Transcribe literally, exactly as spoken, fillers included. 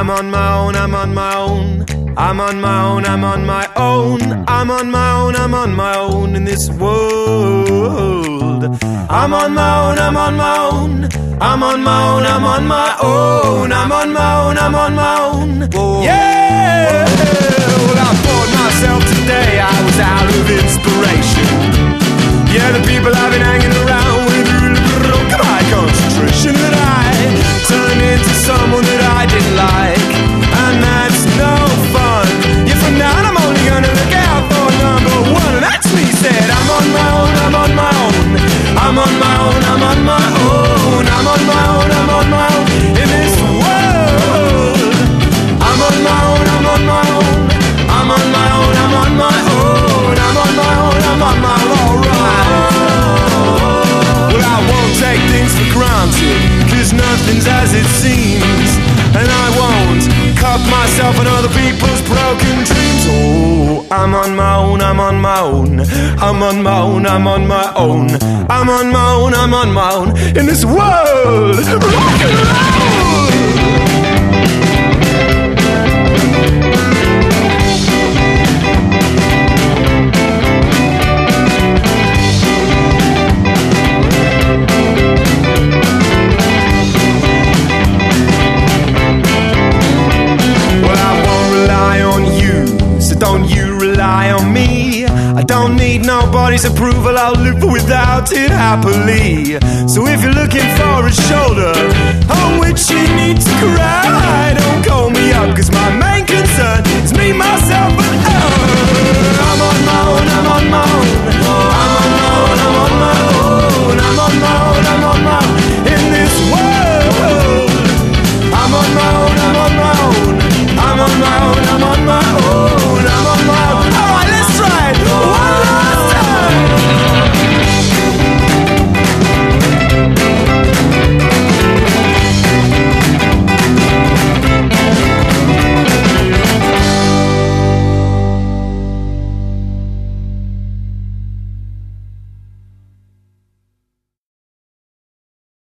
I'm on my own, I'm on my own. I'm on my own, I'm on my own. I'm on my own, I'm on my own in this world. I'm on my own, I'm on my own. I'm on my own, I'm on my own. I'm on my own, I'm on my own. Whoa. Yeah! Well, I bought myself today, I was out of inspiration. Yeah, the people I've been hanging around with broke my concentration. That I turned into someone that I didn't like, and that's no fun. Yeah, from now on I'm only gonna look out for number one, and that's me. Said I'm on my own, I'm on my own. I'm on my own, I'm on my own. I'm on my own, I'm on my own in this world. I'm on my own, I'm on my own. I'm on my own, I'm on my own. I'm on my own, I'm on my own. Alright. Well, I won't take things for granted, 'cause nothing's as it seems. And I won't cut myself on other people's broken dreams. Oh, I'm on my own, I'm on my own. I'm on my own, I'm on my own. I'm on my own, I'm on my own in this world. Rock and roll! Don't you rely on me. I don't need nobody's approval. I'll live without it happily. So if you're looking for a shoulder on which you need to cry, don't call me up, 'cause my main concern is me, myself, and I. I'm